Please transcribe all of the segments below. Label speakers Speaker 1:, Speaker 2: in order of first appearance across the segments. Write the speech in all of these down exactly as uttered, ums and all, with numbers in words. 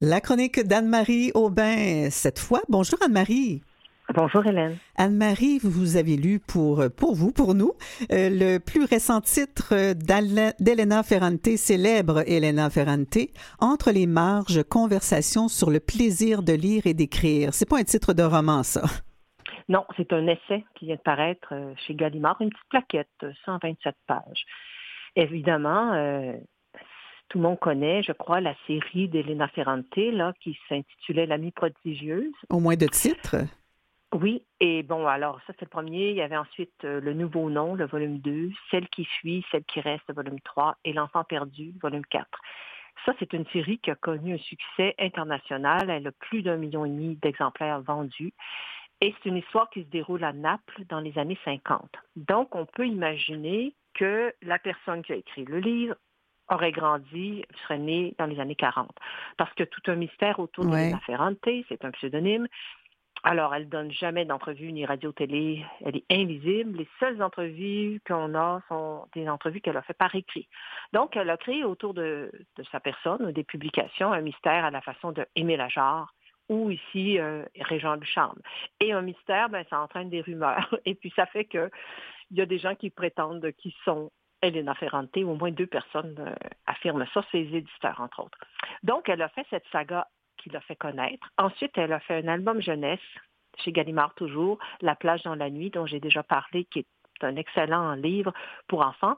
Speaker 1: La chronique d'Anne-Marie Aubin, cette fois. Bonjour Anne-Marie.
Speaker 2: Bonjour Hélène.
Speaker 1: Anne-Marie, vous avez lu pour, pour vous, pour nous, euh, le plus récent titre d'Elena Ferrante, célèbre Elena Ferrante, Entre les marges, conversation sur le plaisir de lire et d'écrire. C'est pas un titre de roman, ça?
Speaker 2: Non, c'est un essai qui vient de paraître chez Gallimard, une petite plaquette, cent vingt-sept pages. Évidemment, euh, tout le monde connaît, je crois, la série d'Elena Ferrante, là, qui s'intitulait L'amie prodigieuse.
Speaker 1: Au moins de titres?
Speaker 2: Oui, et bon, alors ça c'est le premier. Il y avait ensuite euh, le nouveau nom, le volume deux, Celle qui fuit, Celle qui reste, le volume trois, et L'enfant perdu, volume quatre. Ça, c'est une série qui a connu un succès international. Elle a plus d'un million et demi d'exemplaires vendus. Et c'est une histoire qui se déroule à Naples dans les années cinquante. Donc, on peut imaginer que la personne qui a écrit le livre aurait grandi, serait née dans les années quarante. Parce que tout un mystère autour
Speaker 1: Ouais.
Speaker 2: d'Elena Ferrante, c'est un pseudonyme. Alors, elle ne donne jamais d'entrevues ni radio-télé. Elle est invisible. Les seules entrevues qu'on a sont des entrevues qu'elle a faites par écrit. Donc, elle a créé autour de, de sa personne ou des publications un mystère à la façon de Émile Ajar ou ici euh, Régent Duchamp. Et un mystère, ben, ça entraîne des rumeurs. Et puis, ça fait qu'il y a des gens qui prétendent qu'ils sont Elena Ferrante, au moins deux personnes euh, affirment ça, ses éditeurs, entre autres. Donc, elle a fait cette saga qui l'a fait connaître. Ensuite, elle a fait un album jeunesse, chez Gallimard toujours, La plage dans la nuit, dont j'ai déjà parlé, qui est un excellent livre pour enfants.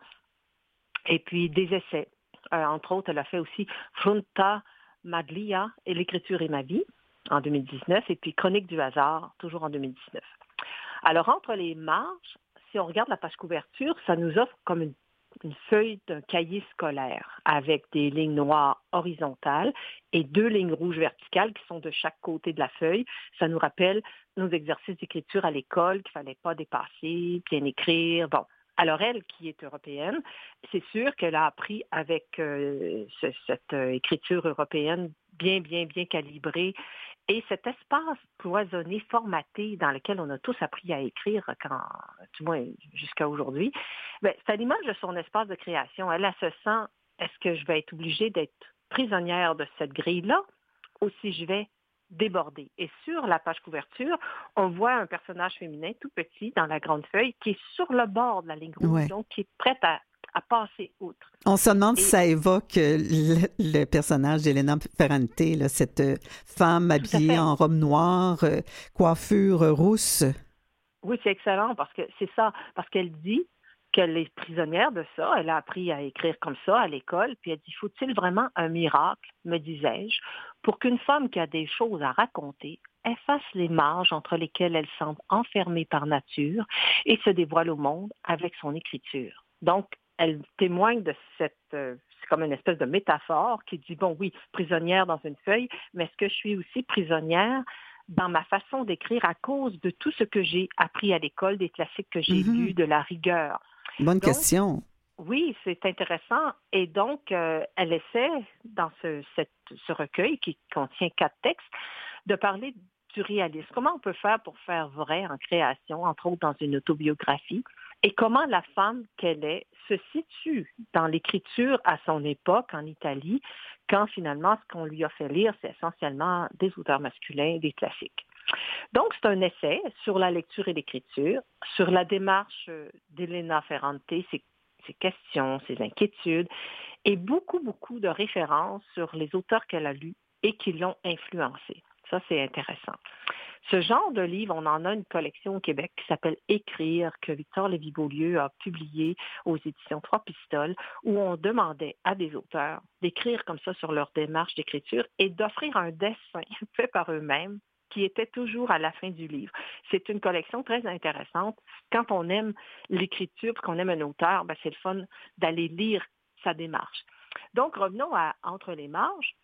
Speaker 2: Et puis, des essais. Euh, entre autres, elle a fait aussi Frunta Maglia et L'écriture et ma vie, en deux mille dix-neuf, et puis Chronique du hasard, toujours en deux mille dix-neuf. Alors, entre les marges, si on regarde la page couverture, ça nous offre comme une une feuille d'un cahier scolaire avec des lignes noires horizontales et deux lignes rouges verticales qui sont de chaque côté de la feuille. Ça nous rappelle nos exercices d'écriture à l'école qu'il ne fallait pas dépasser, bien écrire. Bon, alors elle, qui est européenne, c'est sûr qu'elle a appris avec euh, ce, cette euh, écriture européenne bien, bien, bien calibrée. Et cet espace cloisonné, formaté, dans lequel on a tous appris à écrire, quand, du moins jusqu'à aujourd'hui, bien, c'est à l'image de son espace de création. Elle, elle se sent, est-ce que je vais être obligée d'être prisonnière de cette grille-là ou si je vais déborder? Et sur la page couverture, on voit un personnage féminin tout petit dans la grande feuille qui est sur le bord de la ligne rouge,
Speaker 1: Ouais.
Speaker 2: donc qui est prête à à passer outre.
Speaker 1: On se demande
Speaker 2: Et,
Speaker 1: si ça évoque le, le personnage d'Elena Ferrante, là, cette femme habillée en robe noire, euh, coiffure rousse.
Speaker 2: Oui, c'est excellent parce que c'est ça, parce qu'elle dit qu'elle est prisonnière de ça. Elle a appris à écrire comme ça à l'école, puis elle dit, faut-il vraiment un miracle, me disais-je, pour qu'une femme qui a des choses à raconter efface les marges entre lesquelles elle semble enfermée par nature et se dévoile au monde avec son écriture. Donc, elle témoigne de cette, euh, c'est comme une espèce de métaphore qui dit, bon oui, prisonnière dans une feuille, mais est-ce que je suis aussi prisonnière dans ma façon d'écrire à cause de tout ce que j'ai appris à l'école, des classiques que j'ai
Speaker 1: Mm-hmm.
Speaker 2: lus, de la rigueur?
Speaker 1: Bonne
Speaker 2: Donc,
Speaker 1: question.
Speaker 2: oui, c'est intéressant. Et donc, euh, elle essaie, dans ce, cette, ce recueil qui contient quatre textes, de parler du réalisme. Comment on peut faire pour faire vrai en création, entre autres dans une autobiographie, et comment la femme qu'elle est se situe dans l'écriture à son époque en Italie, quand finalement ce qu'on lui a fait lire, c'est essentiellement des auteurs masculins, des classiques. Donc, c'est un essai sur la lecture et l'écriture, sur la démarche d'Elena Ferrante, ses, ses questions, ses inquiétudes, et beaucoup, beaucoup de références sur les auteurs qu'elle a lus et qui l'ont influencée. Ça, c'est intéressant. Ce genre de livre, on en a une collection au Québec qui s'appelle Écrire, que Victor Lévy-Beaulieu a publié aux éditions Trois Pistoles, où on demandait à des auteurs d'écrire comme ça sur leur démarche d'écriture et d'offrir un dessin fait par eux-mêmes qui était toujours à la fin du livre. C'est une collection très intéressante. Quand on aime l'écriture, qu'on aime un auteur, ben c'est le fun d'aller lire sa démarche. Donc, revenons à Entre les marges.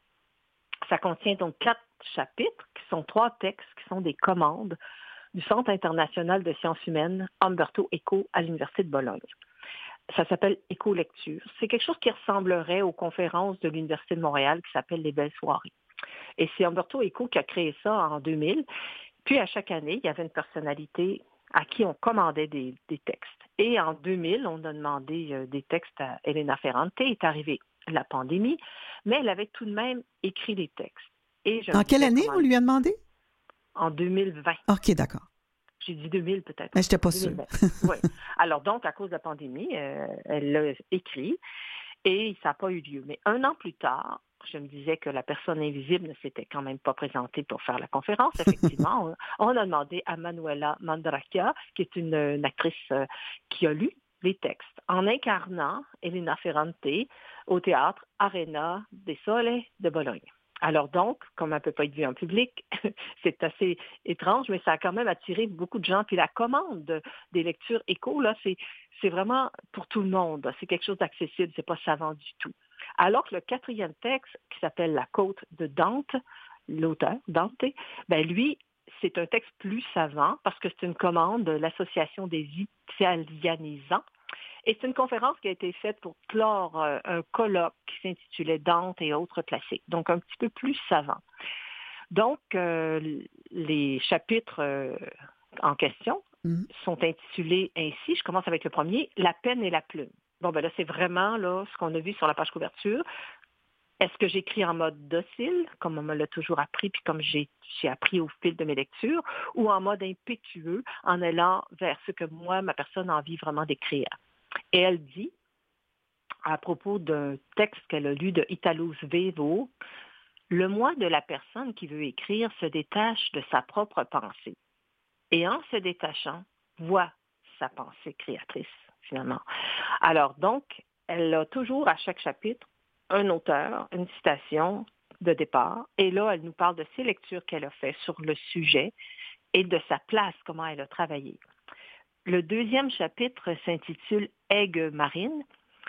Speaker 2: Ça contient donc quatre chapitres, qui sont trois textes, qui sont des commandes du Centre international de sciences humaines Umberto Eco à l'Université de Bologne. Ça s'appelle Éco-lecture. C'est quelque chose qui ressemblerait aux conférences de l'Université de Montréal qui s'appelle les Belles soirées. Et c'est Umberto Eco qui a créé ça en deux mille. Puis à chaque année, il y avait une personnalité à qui on commandait des, des textes. Et en deux mille, on a demandé euh, des textes à Elena Ferrante. Est arrivée la pandémie, mais elle avait tout de même écrit les textes. Et je
Speaker 1: En
Speaker 2: me
Speaker 1: quelle
Speaker 2: disais
Speaker 1: année
Speaker 2: comment...
Speaker 1: on lui a demandé?
Speaker 2: En deux mille vingt.
Speaker 1: OK, d'accord.
Speaker 2: J'ai dit deux mille peut-être.
Speaker 1: Mais je n'étais pas sûre.
Speaker 2: deux mille vingt. Oui. Alors donc, à cause de la pandémie, euh, elle l'a écrit et ça n'a pas eu lieu. Mais un an plus tard, je me disais que la personne invisible ne s'était quand même pas présentée pour faire la conférence. Effectivement, on, on a demandé à Manuela Mandracchia, qui est une, une actrice euh, qui a lu les textes, en incarnant Elena Ferrante au théâtre Arena dei Sole de Bologne. Alors donc, comme elle ne peut pas être vue en public, c'est assez étrange, mais ça a quand même attiré beaucoup de gens. Puis la commande de, des lectures écho, là, c'est, c'est vraiment pour tout le monde. C'est quelque chose d'accessible, c'est pas savant du tout. Alors que le quatrième texte, qui s'appelle La Côte de Dante, l'auteur, Dante, ben lui, c'est un texte plus savant parce que c'est une commande de l'Association des Italianisants. Et c'est une conférence qui a été faite pour clore euh, un colloque qui s'intitulait Dante et autres classiques, donc un petit peu plus savant. Donc, euh, les chapitres euh, en question mm. sont intitulés ainsi. Je commence avec le premier, La peine et la plume. Bon, ben là, c'est vraiment là ce qu'on a vu sur la page couverture. Est-ce que j'écris en mode docile, comme on me l'a toujours appris, puis comme j'ai, j'ai appris au fil de mes lectures, ou en mode impétueux, en allant vers ce que moi, ma personne, a envie vraiment d'écrire? Et elle dit, à propos d'un texte qu'elle a lu de Italo Svevo, « Le moi de la personne qui veut écrire se détache de sa propre pensée. Et en se détachant, voit sa pensée créatrice, finalement. » Alors donc, elle a toujours à chaque chapitre un auteur, une citation de départ. Et là, elle nous parle de ses lectures qu'elle a faites sur le sujet et de sa place, comment elle a travaillé. Le deuxième chapitre s'intitule « Aigues marines ».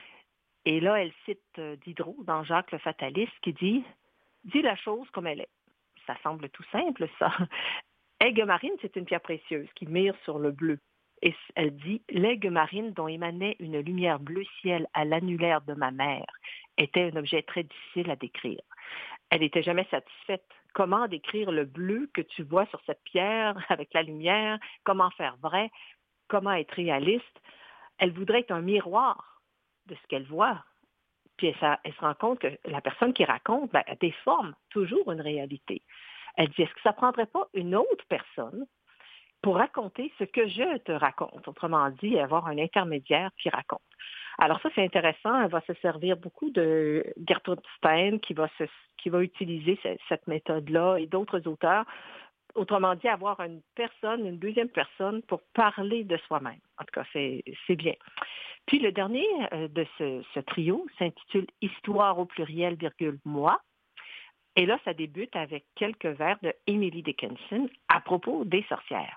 Speaker 2: Et là, elle cite Diderot dans Jacques le Fataliste qui dit « Dis la chose comme elle est ». Ça semble tout simple, ça. Aigue marine, c'est une pierre précieuse qui mire sur le bleu. Et elle dit « L'aigue marine dont émanait une lumière bleu ciel à l'annulaire de ma mère était un objet très difficile à décrire. Elle n'était jamais satisfaite. Comment décrire le bleu que tu vois sur cette pierre avec la lumière? Comment faire vrai? Comment être réaliste? Elle voudrait être un miroir de ce qu'elle voit. Puis elle, ça, elle se rend compte que la personne qui raconte, ben, elle déforme toujours une réalité. Elle dit, est-ce que ça ne prendrait pas une autre personne pour raconter ce que je te raconte? Autrement dit, avoir un intermédiaire qui raconte. Alors ça, c'est intéressant. Elle va se servir beaucoup de Gertrude Stein qui va, se, qui va utiliser cette, cette méthode-là et d'autres auteurs. Autrement dit, avoir une personne, une deuxième personne pour parler de soi-même. En tout cas, c'est, c'est bien. Puis le dernier de ce, ce trio s'intitule « Histoire au pluriel, virgule, moi ». Et là, ça débute avec quelques vers de Emily Dickinson à propos des sorcières.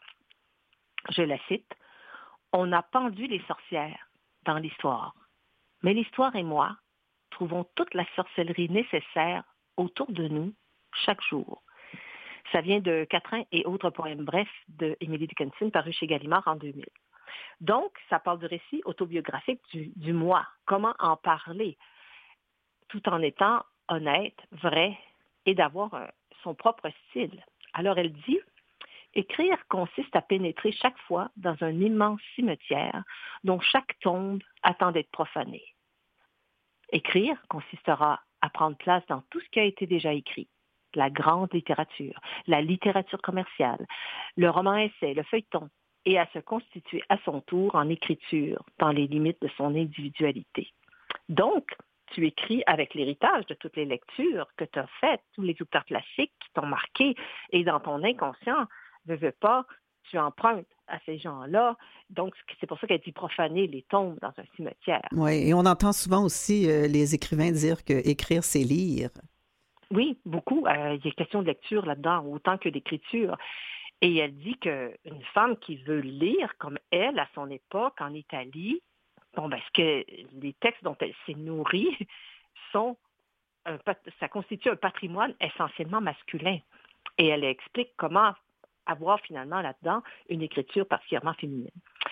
Speaker 2: Je la cite. « On a pendu les sorcières dans l'histoire, mais l'histoire et moi trouvons toute la sorcellerie nécessaire autour de nous chaque jour. » Ça vient de Quatrain et autres poèmes brefs de Emily Dickinson, paru chez Gallimard en deux mille. Donc, ça parle du récit autobiographique du, du moi. Comment en parler tout en étant honnête, vrai et d'avoir un, son propre style. Alors, elle dit, écrire consiste à pénétrer chaque fois dans un immense cimetière dont chaque tombe attend d'être profanée. Écrire consistera à prendre place dans tout ce qui a été déjà écrit. La grande littérature, la littérature commerciale, le roman-essai, le feuilleton, et à se constituer à son tour en écriture dans les limites de son individualité. Donc, tu écris avec l'héritage de toutes les lectures que tu as faites, tous les auteurs classiques qui t'ont marqué, et dans ton inconscient, ne veux pas, tu empruntes à ces gens-là. Donc, c'est pour ça qu'elle dit profaner les tombes dans un cimetière.
Speaker 1: Oui, et on entend souvent aussi euh, les écrivains dire que écrire, c'est lire.
Speaker 2: Oui, beaucoup. Euh, il y a question de lecture là-dedans, autant que d'écriture. Et elle dit qu'une femme qui veut lire, comme elle, à son époque, en Italie, bon, parce que les textes dont elle s'est nourrie sont, un, ça constitue un patrimoine essentiellement masculin. Et elle explique comment avoir finalement là-dedans une écriture particulièrement féminine.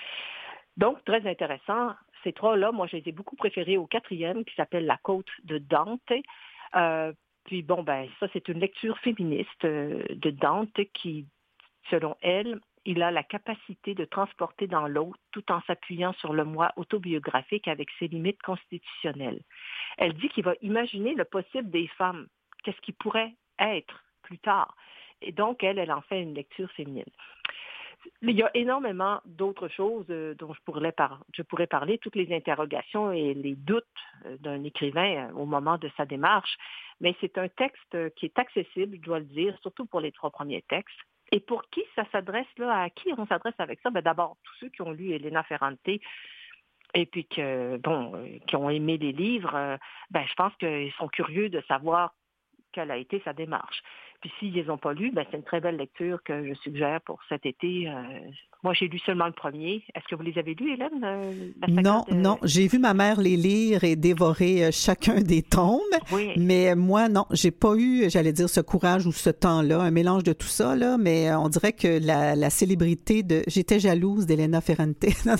Speaker 2: Donc, très intéressant. Ces trois-là, moi, je les ai beaucoup préférés au quatrième, qui s'appelle La Côte de Dante. Euh, puis bon, ben ça, c'est une lecture féministe euh, de Dante qui, selon elle, il a la capacité de transporter dans l'autre tout en s'appuyant sur le moi autobiographique avec ses limites constitutionnelles. Elle dit qu'il va imaginer le possible des femmes, qu'est-ce qui pourrait être plus tard. Et donc, elle, elle en fait une lecture féminine. Il y a énormément d'autres choses euh, dont je pourrais, par- je pourrais parler, toutes les interrogations et les doutes euh, d'un écrivain euh, au moment de sa démarche, mais c'est un texte euh, qui est accessible, je dois le dire, surtout pour les trois premiers textes. Et pour qui ça s'adresse, là, à qui on s'adresse avec ça? Ben, d'abord, tous ceux qui ont lu Elena Ferrante et puis que, bon, euh, qui ont aimé les livres, euh, ben, je pense qu'ils sont curieux de savoir quelle a été sa démarche. Puis s'ils ne les ont pas lus, ben, c'est une très belle lecture que je suggère pour cet été. Euh, moi, j'ai lu seulement le premier. Est-ce que vous les avez lus, Hélène? Euh, la saga
Speaker 1: Non,
Speaker 2: de...
Speaker 1: non. J'ai vu ma mère les lire et dévorer euh, chacun des tomes.
Speaker 2: Oui.
Speaker 1: Mais moi, non, j'ai pas eu, j'allais dire, ce courage ou ce temps-là, un mélange de tout ça, là. Mais euh, on dirait que la, la célébrité de... J'étais jalouse d'Elena Ferrante.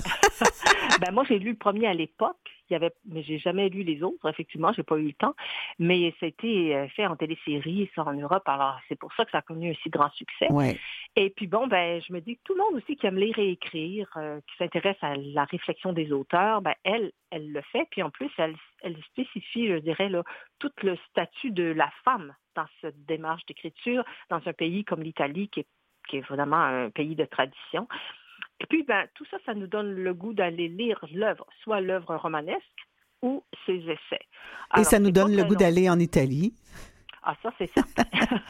Speaker 2: Ben, moi, j'ai lu le premier à l'époque. Il y avait, mais j'ai jamais lu les autres. Effectivement, j'ai pas eu le temps. Mais ça a été fait en télésérie, ça en Europe. Alors, c'est pour ça que ça a connu un si grand succès.
Speaker 1: Ouais.
Speaker 2: Et puis bon, ben, je me dis que tout le monde aussi qui aime lire et écrire, euh, qui s'intéresse à la réflexion des auteurs, ben, elle, elle le fait. Puis en plus, elle, elle spécifie, je dirais, là, tout le statut de la femme dans cette démarche d'écriture, dans un pays comme l'Italie, qui est, qui est vraiment un pays de tradition. Et puis, ben, tout ça, ça nous donne le goût d'aller lire l'œuvre, soit l'œuvre romanesque ou ses essais. Alors,
Speaker 1: et ça nous donne le goût
Speaker 2: long.
Speaker 1: d'aller en Italie.
Speaker 2: Ah, ça, c'est certain.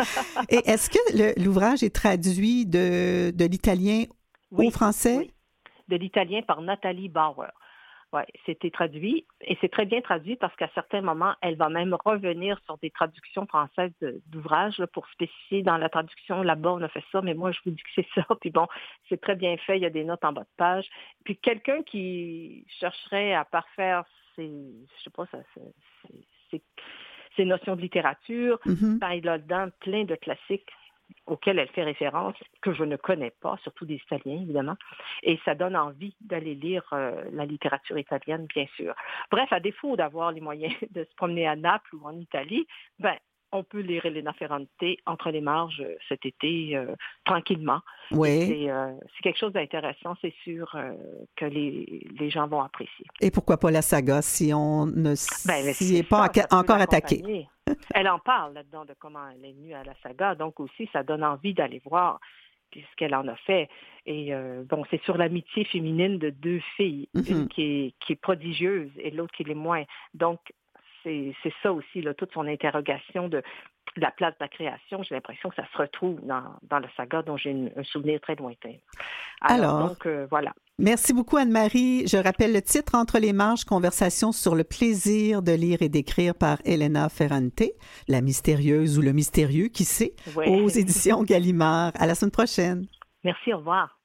Speaker 1: Et est-ce que le, l'ouvrage est traduit de, de l'italien
Speaker 2: oui,
Speaker 1: au français?
Speaker 2: Oui, de l'italien par Nathalie Bauer. Oui, c'était traduit et c'est très bien traduit parce qu'à certains moments, elle va même revenir sur des traductions françaises de, d'ouvrages là, pour spécifier dans la traduction, là-bas on a fait ça, mais moi je vous dis que c'est ça. Puis bon, c'est très bien fait, il y a des notes en bas de page. Puis quelqu'un qui chercherait à parfaire ses, je sais pas, ça, c'est, c'est, ses notions de littérature, mm-hmm. ben, il a dedans plein de classiques auxquels elle fait référence, que je ne connais pas, surtout des Italiens, évidemment. Et ça donne envie d'aller lire euh, la littérature italienne, bien sûr. Bref, à défaut d'avoir les moyens de se promener à Naples ou en Italie, ben, on peut lire Elena Ferrante entre les marges cet été, euh, tranquillement.
Speaker 1: Oui.
Speaker 2: C'est, euh, c'est quelque chose d'intéressant, c'est sûr, euh, que les, les gens vont apprécier.
Speaker 1: Et pourquoi pas la saga, si on ne
Speaker 2: ben,
Speaker 1: s'y est pas ça, encore attaqué?
Speaker 2: Elle en parle là-dedans de comment elle est venue à la saga, donc aussi ça donne envie d'aller voir ce qu'elle en a fait. Et euh, bon, c'est sur l'amitié féminine de deux filles, mm-hmm. une qui est, qui est prodigieuse et l'autre qui l'est moins. Donc, c'est, c'est ça aussi, là, toute son interrogation de, de la place de la création. J'ai l'impression que ça se retrouve dans, dans la saga dont j'ai une, un souvenir très lointain. Alors, Alors donc, euh, voilà.
Speaker 1: Merci beaucoup, Anne-Marie. Je rappelle le titre, Entre les marges, conversation sur le plaisir de lire et d'écrire par Elena Ferrante, la mystérieuse ou le mystérieux, qui sait, oui. aux éditions Gallimard. À la semaine prochaine.
Speaker 2: Merci, au revoir.